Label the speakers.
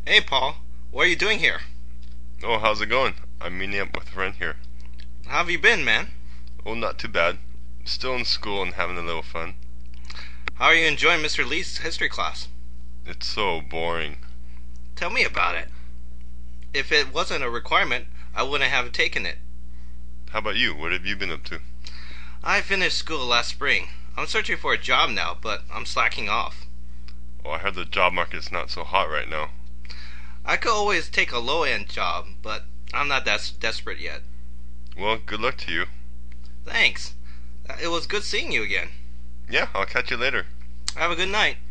Speaker 1: Hey, Paul. What are you doing here?
Speaker 2: Oh, how's it going? I'm meeting up with a friend here.
Speaker 1: How have you been, man?
Speaker 2: Oh, not too bad. Still in school and having a little fun.
Speaker 1: How are you enjoying Mr. Lee's history class?
Speaker 2: It's so boring.
Speaker 1: Tell me about it. If it wasn't a requirement, I wouldn't have taken it.
Speaker 2: How about you? What have you been up to?
Speaker 1: I finished school last spring. I'm searching for a job now, but I'm slacking off.
Speaker 2: Oh, I heard the job market's not so hot right now.
Speaker 1: I could always take a low-end job, but I'm not that desperate yet.
Speaker 2: Well, good luck to you.
Speaker 1: Thanks. It was good seeing you again.
Speaker 2: Yeah, I'll catch you later.
Speaker 1: Have a good night.